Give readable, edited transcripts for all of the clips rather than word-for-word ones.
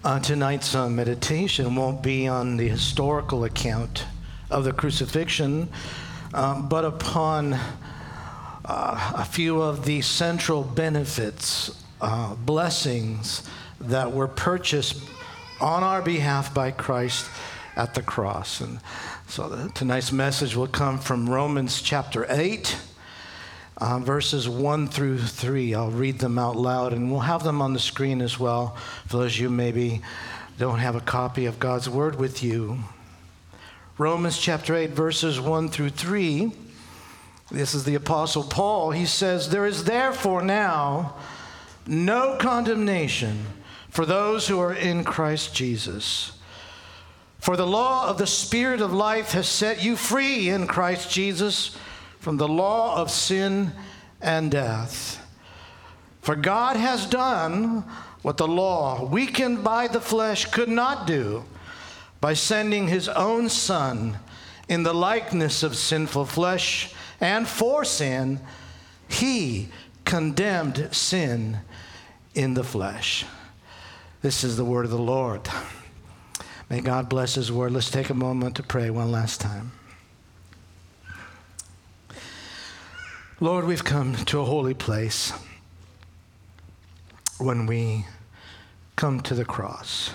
Tonight's meditation won't be on the historical account of the crucifixion, but upon a few of the central benefits, blessings that were purchased on our behalf by Christ at the cross. And so tonight's message will come from Romans chapter 8, verses 1 through 3. I'll read them out loud, and we'll have them on the screen as well for those of you maybe don't have a copy of God's Word with you. Romans chapter 8, verses 1 through 3. This is the Apostle Paul. He says, "There is therefore now no condemnation for those who are in Christ Jesus. For the law of the Spirit of life has set you free in Christ Jesus from the law of sin and death. For God has done what the law, weakened by the flesh, could not do, by sending his own Son in the likeness of sinful flesh, and for sin, he condemned sin in the flesh." This is the word of the Lord. May God bless his word. Let's take a moment to pray one last time. Lord, we've come to a holy place when we come to the cross.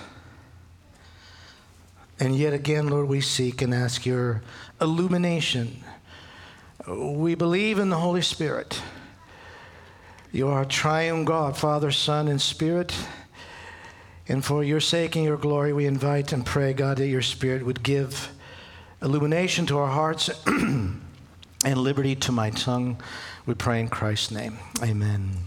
And yet again, Lord, we seek and ask your illumination. We believe in the Holy Spirit. You are a triune God, Father, Son, and Spirit. And for your sake and your glory, we invite and pray, God, that your Spirit would give illumination to our hearts and liberty to my tongue. We pray in Christ's name. Amen.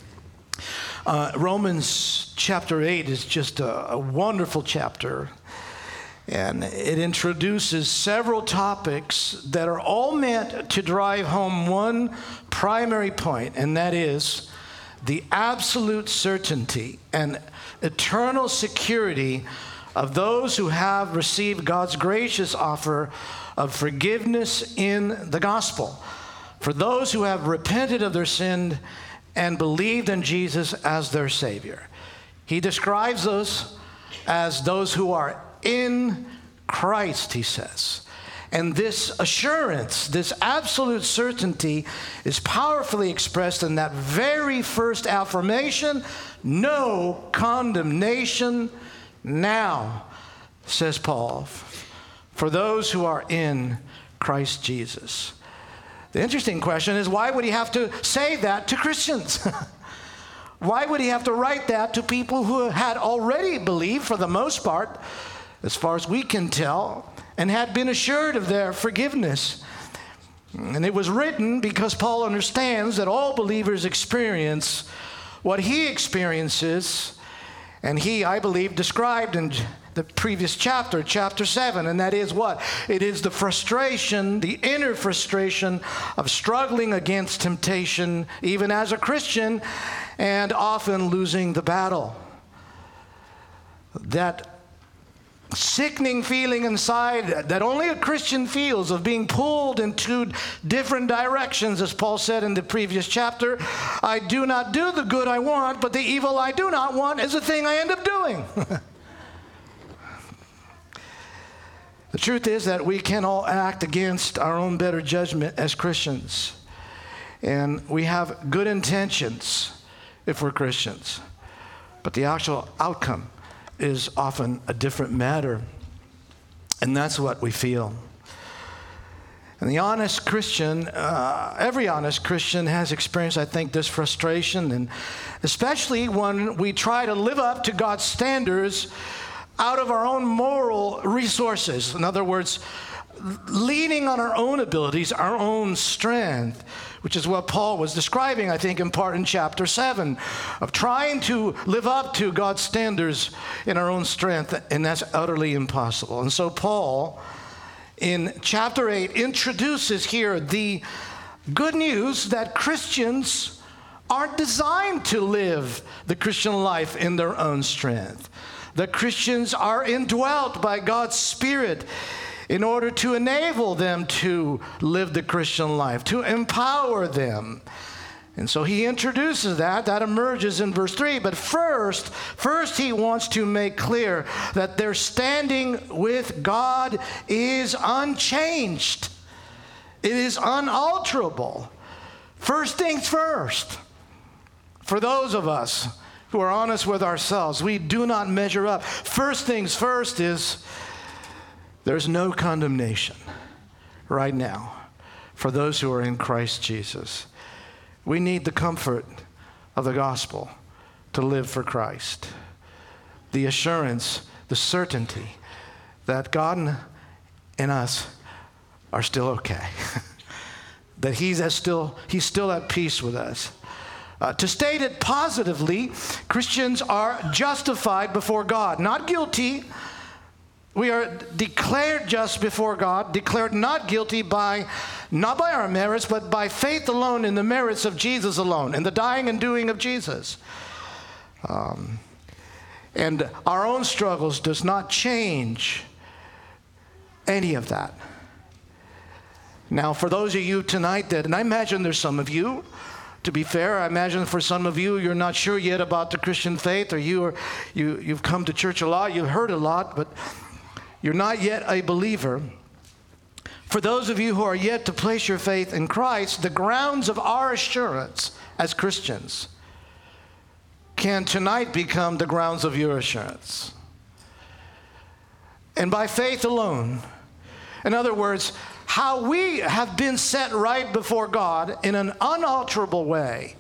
Romans chapter 8 is just a wonderful chapter. And it introduces several topics that are all meant to drive home one primary point, and that is the absolute certainty and eternal security of those who have received God's gracious offer of forgiveness in the gospel. For those who have repented of their sin and believed in Jesus as their Savior. He describes us as those who are in Christ, he says. And this assurance, this absolute certainty, is powerfully expressed in that very first affirmation: no condemnation now, says Paul, for those who are in Christ Jesus. The interesting question is, why would he have to say that to Christians? Why would he have to write that to people who had already believed, for the most part, as far as we can tell, and had been assured of their forgiveness? And it was written because Paul understands that all believers experience what he experiences, and he, I believe, described in the previous chapter, chapter 7, and that is what? It is the frustration, the inner frustration of struggling against temptation, even as a Christian, and often losing the battle. That sickening feeling inside that only a Christian feels of being pulled in two different directions, as Paul said in the previous chapter. I do not do the good I want, but the evil I do not want is the thing I end up doing. The truth is that we can all act against our own better judgment as Christians. And we have good intentions if we're Christians. But the actual outcome is often a different matter. And that's what we feel. And the honest Christian, every honest Christian has experienced, I think, this frustration. And especially when we try to live up to God's standards out of our own moral resources. In other words, leaning on our own abilities, our own strength, which is what Paul was describing, I think, in part in chapter 7, of trying to live up to God's standards in our own strength, and that's utterly impossible. And so Paul, in chapter 8, introduces here the good news that Christians aren't designed to live the Christian life in their own strength. That Christians are indwelt by God's Spirit in order to enable them to live the Christian life, to empower them. And so he introduces that emerges in verse 3. But first he wants to make clear that their standing with God is unchanged. It is unalterable. First things first. For those of us who are honest with ourselves, we do not measure up. First things first is there's no condemnation right now for those who are in Christ Jesus. We need the comfort of the gospel to live for Christ. The assurance, the certainty that God and us are still okay. That he's still at peace with us. To state it positively, Christians are justified before God, not guilty. We are declared just before God, declared not guilty not by our merits, but by faith alone in the merits of Jesus alone, in the dying and doing of Jesus. And our own struggles does not change any of that. Now, for those of you tonight and I imagine there's some of you, to be fair, I imagine for some of you, you're not sure yet about the Christian faith, or you've come to church a lot, you've heard a lot, but you're not yet a believer. For those of you who are yet to place your faith in Christ, the grounds of our assurance as Christians can tonight become the grounds of your assurance. And by faith alone, in other words, how we have been set right before God in an unalterable way,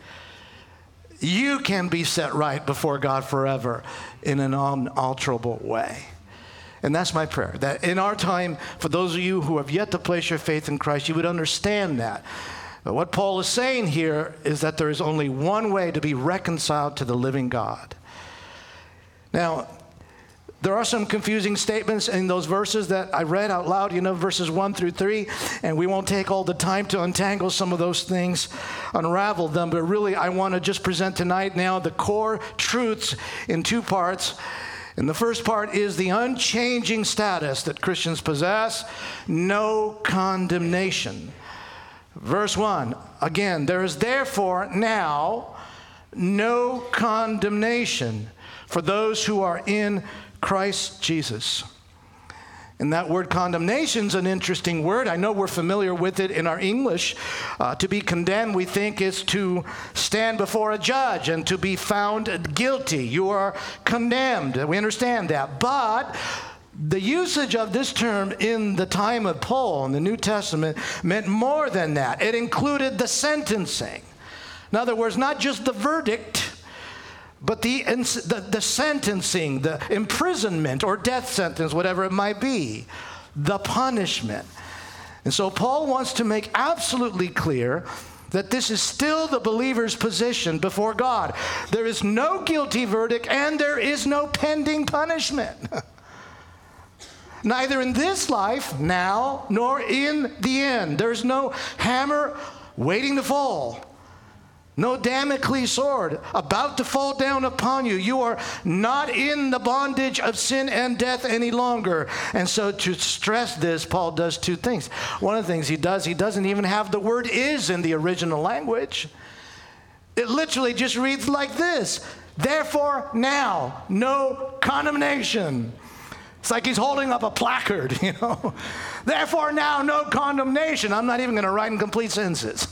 you can be set right before God forever in an unalterable way. And that's my prayer, that in our time, for those of you who have yet to place your faith in Christ, you would understand that. But what Paul is saying here is that there is only one way to be reconciled to the living God. Now, there are some confusing statements in those verses that I read out loud, verses 1 through 3, and we won't take all the time to untangle some of those things, unravel them, but really I want to just present tonight now the core truths in two parts. And the first part is the unchanging status that Christians possess, no condemnation. Verse 1, again, there is therefore now no condemnation for those who are in Christ Jesus. And that word condemnation is an interesting word. I know we're familiar with it in our English. To be condemned, we think, is to stand before a judge and to be found guilty. You are condemned. We understand that. But the usage of this term in the time of Paul in the New Testament meant more than that. It included the sentencing. In other words, not just the verdict, but the sentencing, the imprisonment or death sentence, whatever it might be, the punishment. And so Paul wants to make absolutely clear that this is still the believer's position before God. There is no guilty verdict and there is no pending punishment. Neither in this life now nor in the end. There's no hammer waiting to fall. No Damocles sword about to fall down upon you. You are not in the bondage of sin and death any longer. And so to stress this, Paul does two things. One of the things he doesn't even have the word is in the original language. It literally just reads like this. Therefore now, no condemnation. It's like he's holding up a placard, Therefore now, no condemnation. I'm not even going to write in complete sentences.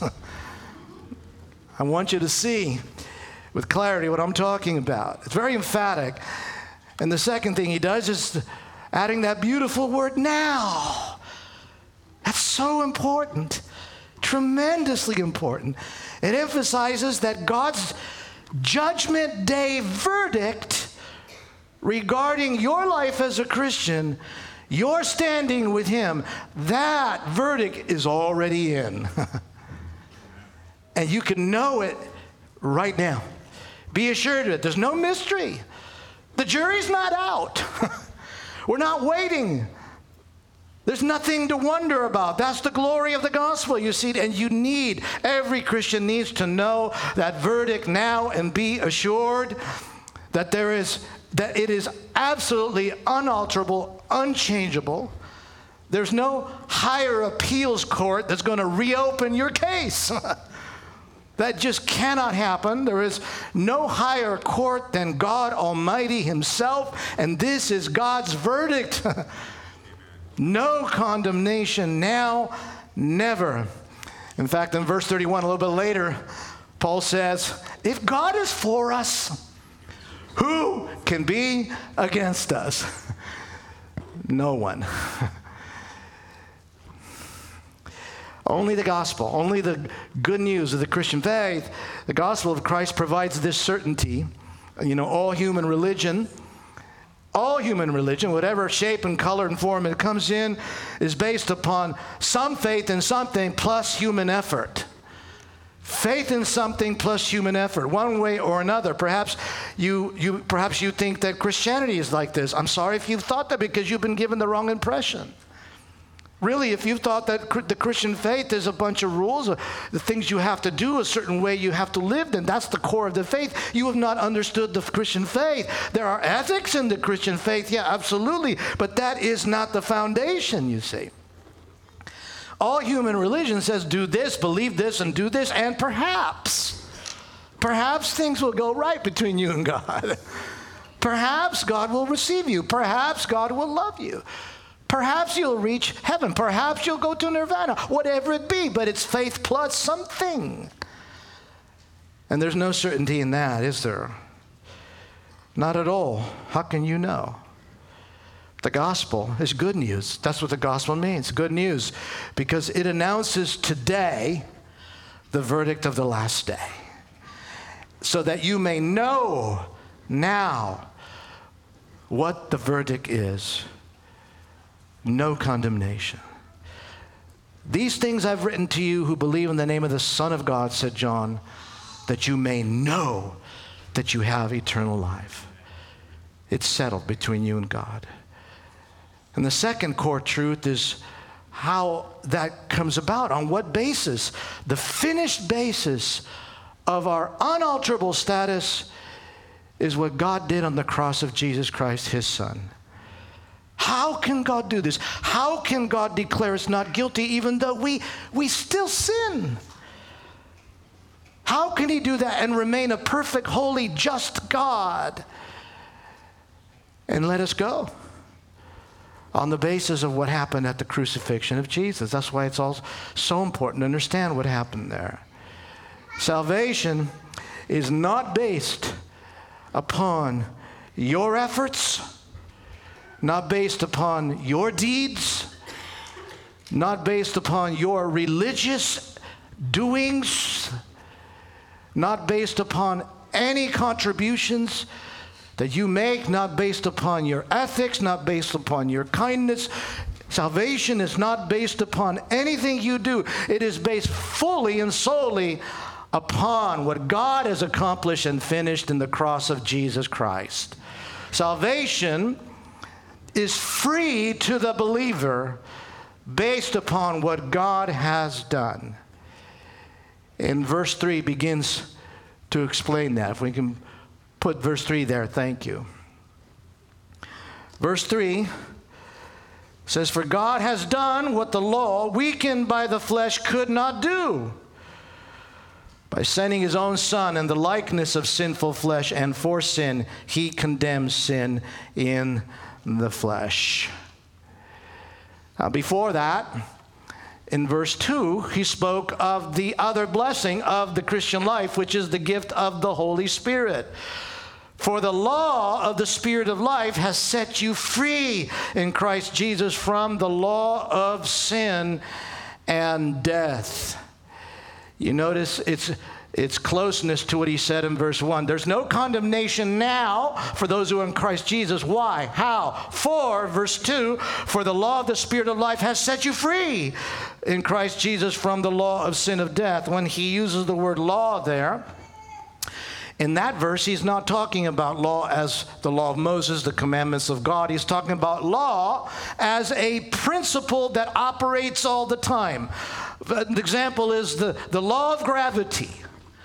I want you to see with clarity what I'm talking about. It's very emphatic. And the second thing he does is adding that beautiful word now. That's so important, tremendously important. It emphasizes that God's judgment day verdict regarding your life as a Christian, your standing with him, that verdict is already in. And you can know it right now. Be assured of it. There's no mystery. The jury's not out. We're not waiting. There's nothing to wonder about. That's the glory of the gospel, you see. And every Christian needs to know that verdict now and be assured that it is absolutely unalterable, unchangeable. There's no higher appeals court that's going to reopen your case. That just cannot happen. There is no higher court than God Almighty himself, and this is God's verdict. No condemnation now, never. In fact, in verse 31, a little bit later, Paul says, if God is for us, who can be against us? No one. Only the gospel, only the good news of the Christian faith, the gospel of Christ provides this certainty. All human religion, whatever shape and color and form it comes in, is based upon some faith in something plus human effort. Faith in something plus human effort, one way or another. Perhaps you think that Christianity is like this. I'm sorry if you've thought that, because you've been given the wrong impression. Really, if you've thought that the Christian faith is a bunch of rules, the things you have to do, a certain way you have to live, then that's the core of the faith. You have not understood the Christian faith. There are ethics in the Christian faith, yeah, absolutely, but that is not the foundation, you see. All human religion says do this, believe this, and do this, and perhaps things will go right between you and God. Perhaps God will receive you. Perhaps God will love you. Perhaps you'll reach heaven. Perhaps you'll go to nirvana. Whatever it be, but it's faith plus something. And there's no certainty in that, is there? Not at all. How can you know? The gospel is good news. That's what the gospel means, good news, because it announces today the verdict of the last day, so that you may know now what the verdict is. No condemnation. These things I've written to you who believe in the name of the Son of God, said John, that you may know that you have eternal life. It's settled between you and God. And the second core truth is how that comes about. On what basis? The finished basis of our unalterable status is what God did on the cross of Jesus Christ, his Son. How can God do this? How can God declare us not guilty even though we still sin? How can he do that and remain a perfect, holy, just God and let us go? On the basis of what happened at the crucifixion of Jesus. That's why it's all so important to understand what happened there. Salvation is not based upon your efforts, not based upon your deeds, not based upon your religious doings, not based upon any contributions that you make, not based upon your ethics, not based upon your kindness. Salvation is not based upon anything you do. It is based fully and solely upon what God has accomplished and finished in the cross of Jesus Christ. Salvation is free to the believer based upon what God has done. And verse 3 begins to explain that. If we can put verse 3 there, thank you. Verse 3 says, for God has done what the law, weakened by the flesh, could not do. By sending his own Son in the likeness of sinful flesh, and for sin, he condemns sin in the flesh. Now, before that, in verse 2, he spoke of the other blessing of the Christian life, which is the gift of the Holy Spirit. For the law of the Spirit of life has set you free in Christ Jesus from the law of sin and death. You notice its closeness to what he said in verse 1. There's no condemnation now for those who are in Christ Jesus. Why? How? For, verse 2, for the law of the Spirit of life has set you free in Christ Jesus from the law of sin of death. When he uses the word law there, in that verse, he's not talking about law as the law of Moses, the commandments of God. He's talking about law as a principle that operates all the time. An example is the law of gravity.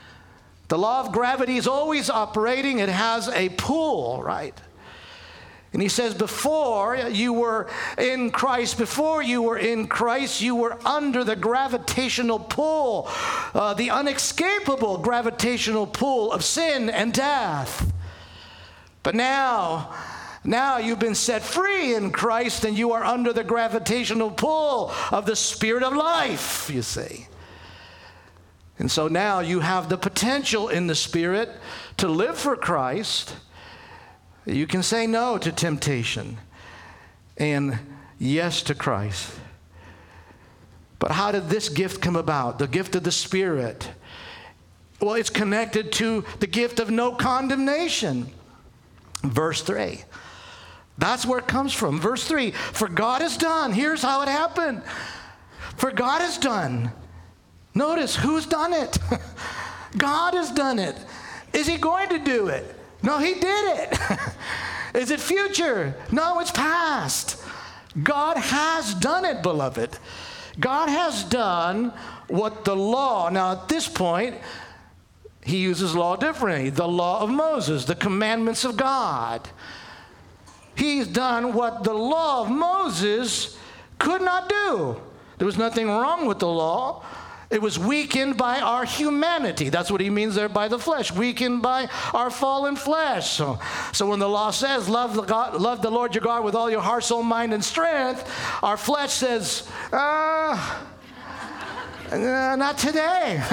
The law of gravity is always operating. It has a pull, right? And he says, before you were in Christ, you were under the gravitational pull, the unescapable gravitational pull of sin and death. But now you've been set free in Christ, and you are under the gravitational pull of the Spirit of life, you see. And so now you have the potential in the Spirit to live for Christ. You can say no to temptation and yes to Christ. But how did this gift come about? The gift of the Spirit. Well, it's connected to the gift of no condemnation. Verse 3. That's where it comes from. Verse 3. For God has done. Here's how it happened. For God has done. Notice who's done it. God has done it. Is he going to do it? No, he did it. Is it future? No, it's past. God has done it, beloved. God has done what the law, now at this point, he uses law differently. The law of Moses, the commandments of God. He's done what the law of Moses could not do. There was nothing wrong with the law. It was weakened by our humanity. That's what he means there by the flesh, weakened by our fallen flesh. So when the law says, love the Lord your God with all your heart, soul, mind, and strength, our flesh says, not today.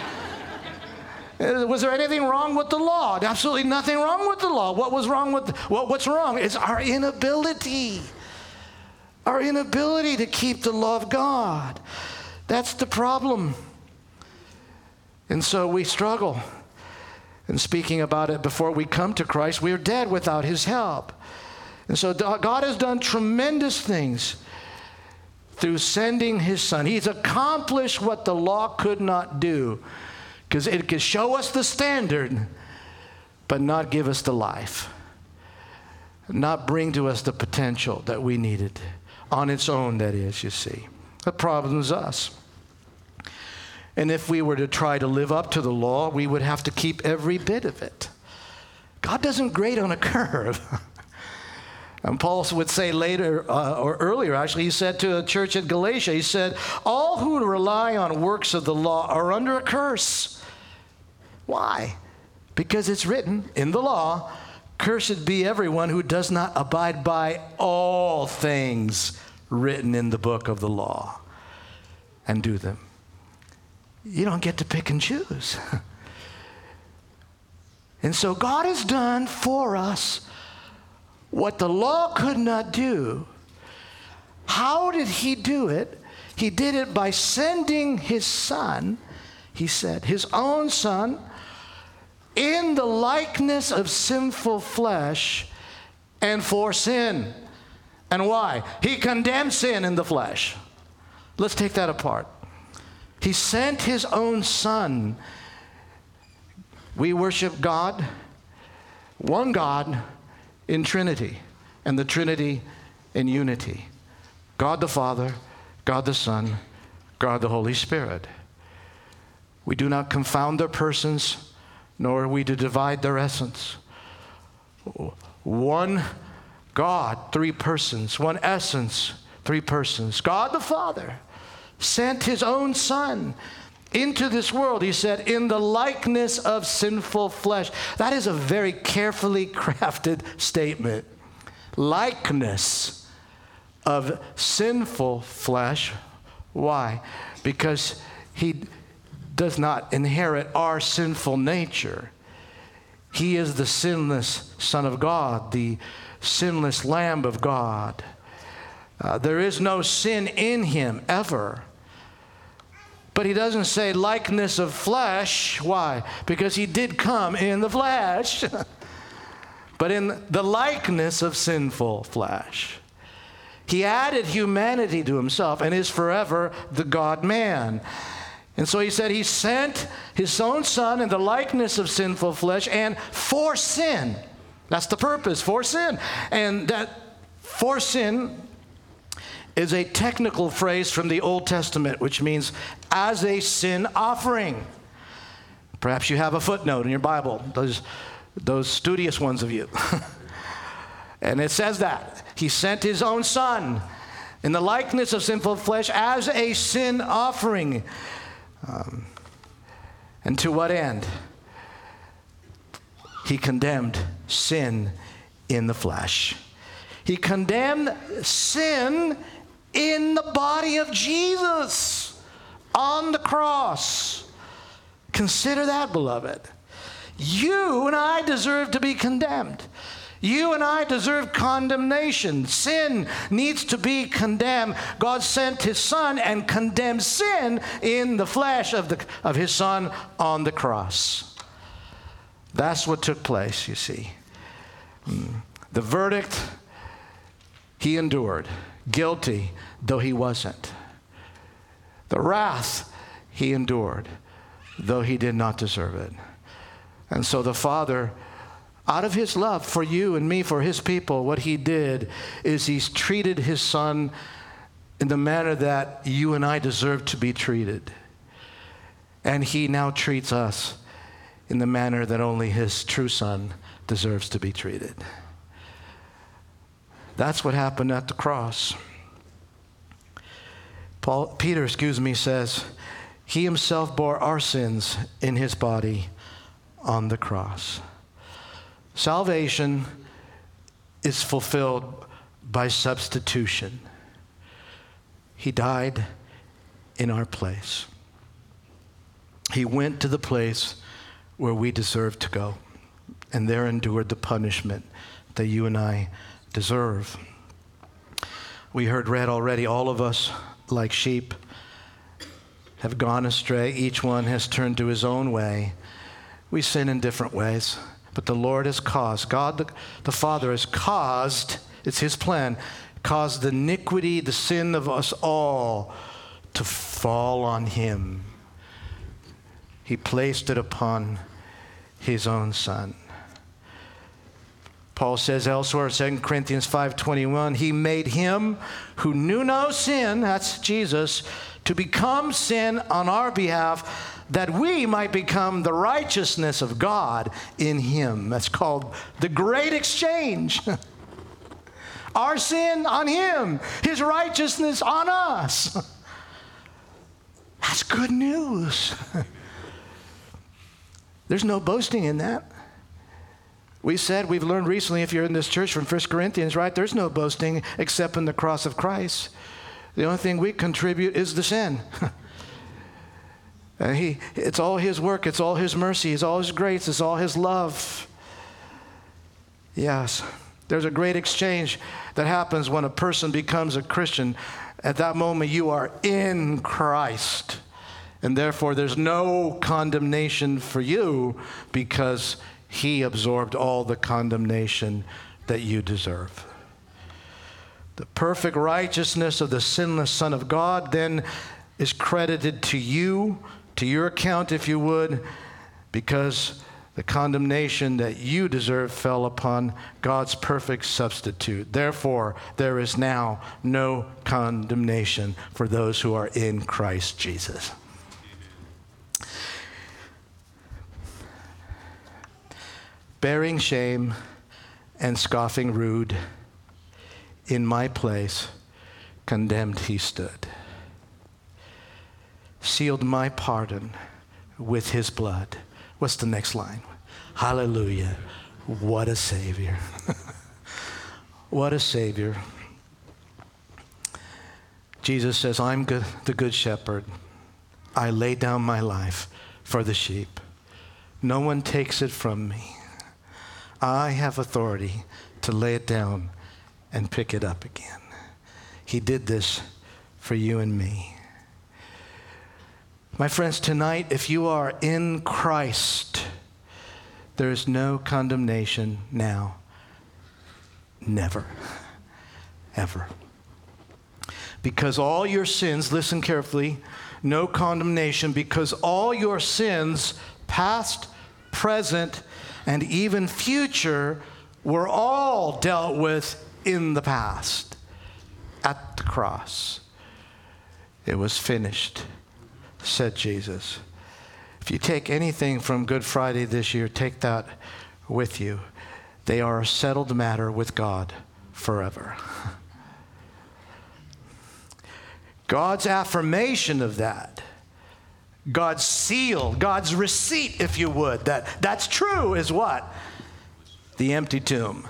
Was there anything wrong with the law? Absolutely nothing wrong with the law. What's wrong is our inability. Our inability to keep the law of God. That's the problem. And so we struggle. And speaking about it before we come to Christ, we are dead without his help. And so God has done tremendous things through sending his Son. He's accomplished what the law could not do, because it could show us the standard, but not give us the life, not bring to us the potential that we needed on its own, that is, you see. The problem is us. And if we were to try to live up to the law, we would have to keep every bit of it. God doesn't grade on a curve. And Paul would say later, or earlier actually, he said to a church at Galatia, he said, all who rely on works of the law are under a curse. Why? Because it's written in the law, cursed be everyone who does not abide by all things written in the book of the law and do them. You don't get to pick and choose. And so God has done for us what the law could not do. How did he do it? He did it by sending his Son, he said, his own Son, in the likeness of sinful flesh and for sin. And why? He condemned sin in the flesh. Let's take that apart. He sent his own Son. We worship God, one God in Trinity, and the Trinity in unity. God the Father, God the Son, God the Holy Spirit. We do not confound their persons, nor are we to divide their essence. One God, three persons. One essence, three persons. God the Father sent his own Son into this world, he said, in the likeness of sinful flesh. That is a very carefully crafted statement. Likeness of sinful flesh. Why? Because he does not inherit our sinful nature. He is the sinless Son of God, the sinless Lamb of God. There is no sin in him ever. But he doesn't say likeness of flesh. Why? Because he did come in the flesh, but in the likeness of sinful flesh. He added humanity to himself and is forever the God-man. And so he said he sent his own Son in the likeness of sinful flesh and for sin. That's the purpose, for sin. And that for sin is a technical phrase from the Old Testament, which means as a sin offering. Perhaps you have a footnote in your Bible, those studious ones of you. And it says that he sent his own son in the likeness of sinful flesh as a sin offering. And to what end? He condemned sin in the flesh. He condemned sin in the body of Jesus on the cross. Consider that, beloved. You and I deserve to be condemned. You and I deserve condemnation. Sin needs to be condemned. God sent his son and condemned sin in the flesh of his son on the cross. That's what took place, you see. The verdict, he endured, guilty though he wasn't. The wrath, he endured, though he did not deserve it. And so the Father, out of his love for you and me, for his people, what he did is he's treated his son in the manner that you and I deserve to be treated. And he now treats us in the manner that only his true son deserves to be treated. That's what happened at the cross. Peter says, he himself bore our sins in his body on the cross. Salvation is fulfilled by substitution. He died in our place. He went to the place where we deserve to go, and there endured the punishment that you and I deserve. We heard read already, all of us, like sheep, have gone astray. Each one has turned to his own way. We sin in different ways, but the Lord has caused, God the Father has caused, it's his plan, caused the iniquity, the sin of us all to fall on him. He placed it upon his own son. Paul says elsewhere, 2 Corinthians 5:21, he made him who knew no sin, that's Jesus, to become sin on our behalf, that we might become the righteousness of God in him. That's called the great exchange. Our sin on him, his righteousness on us. That's good news. There's no boasting in that. We've learned recently, if you're in this church from 1 Corinthians, right? There's no boasting except in the cross of Christ. The only thing we contribute is the sin. It's all his work. It's all his mercy. It's all his grace. It's all his love. Yes, there's a great exchange that happens when a person becomes a Christian. At that moment, you are in Christ. And therefore, there's no condemnation for you because he absorbed all the condemnation that you deserve. The perfect righteousness of the sinless Son of God then is credited to you, to your account, if you would, because the condemnation that you deserve fell upon God's perfect substitute. Therefore, there is now no condemnation for those who are in Christ Jesus. Bearing shame and scoffing rude, in my place, condemned he stood. Sealed my pardon with his blood. What's the next line? Hallelujah. What a Savior. What a Savior. Jesus says, I'm the good shepherd. I lay down my life for the sheep. No one takes it from me. I have authority to lay it down and pick it up again. He did this for you and me. My friends, tonight, if you are in Christ, there is no condemnation now. Never. Ever. Because all your sins, listen carefully, no condemnation, because all your sins, past, present, and even future, were all dealt with in the past at the cross. It was finished, said Jesus. If you take anything from Good Friday this year, take that with you. they are a settled matter with God forever. God's affirmation of that, God's seal, God's receipt, if you would, that's true is what? The empty tomb.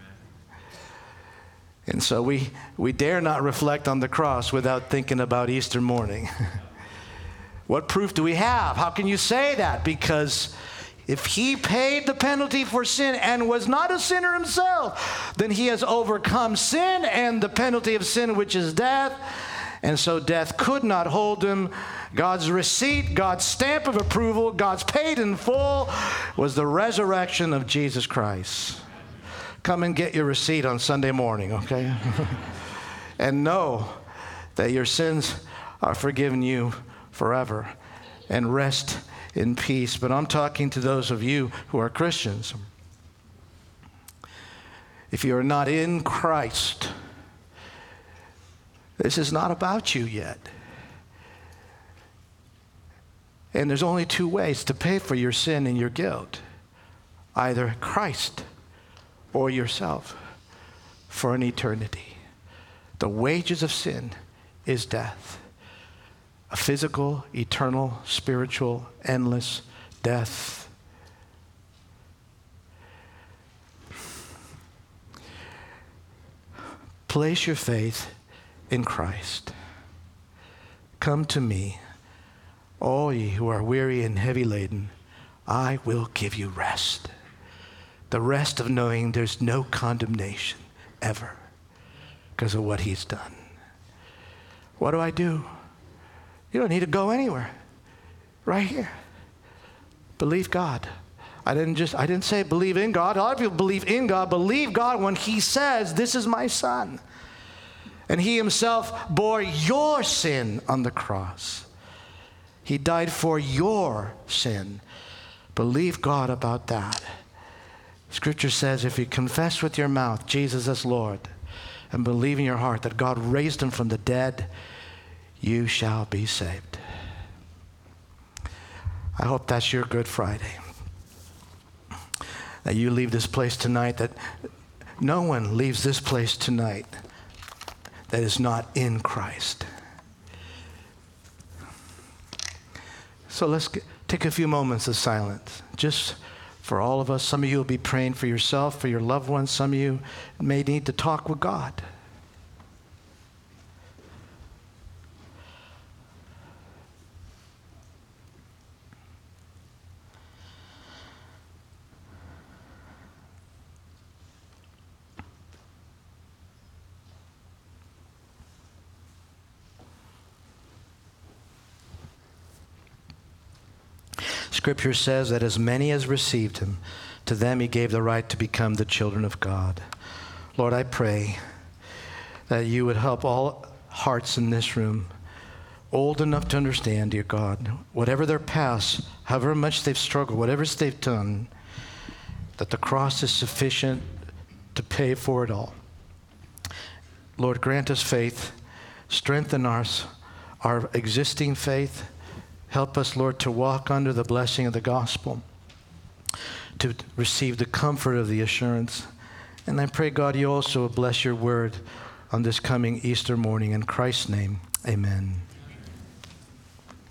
And so we dare not reflect on the cross without thinking about Easter morning. What proof do we have? How can you say that? Because if he paid the penalty for sin and was not a sinner himself, then he has overcome sin and the penalty of sin, which is death. And so death could not hold him. God's receipt, God's stamp of approval, God's paid in full was the resurrection of Jesus Christ. Come and get your receipt on Sunday morning, okay? And know that your sins are forgiven you forever, and rest in peace. But I'm talking to those of you who are Christians. If you are not in Christ, this is not about you yet. And there's only two ways to pay for your sin and your guilt. Either Christ or yourself for an eternity. The wages of sin is death. A physical, eternal, spiritual, endless death. Place your faith in Christ. Come to me, all ye who are weary and heavy laden, I will give you rest. The rest of knowing there's no condemnation ever because of what he's done. What do I do? You don't need to go anywhere. Right here. Believe God. I didn't say believe in God. A lot of people believe in God. Believe God when he says, this is my son. And he himself bore your sin on the cross. He died for your sin. Believe God about that. Scripture says if you confess with your mouth Jesus as Lord and believe in your heart that God raised him from the dead, you shall be saved. I hope that's your Good Friday. That you leave this place tonight, that no one leaves this place tonight that is not in Christ. So let's take a few moments of silence, just for all of us. Some of you will be praying for yourself, for your loved ones. Some of you may need to talk with God. Scripture says that as many as received him, to them he gave the right to become the children of God. Lord, I pray that you would help all hearts in this room, old enough to understand, dear God, whatever their past, however much they've struggled, whatever they've done, that the cross is sufficient to pay for it all. Lord, grant us faith, strengthen our existing faith. Help us, Lord, to walk under the blessing of the gospel, to receive the comfort of the assurance. And I pray, God, you also will bless your word on this coming Easter morning. In Christ's name, amen.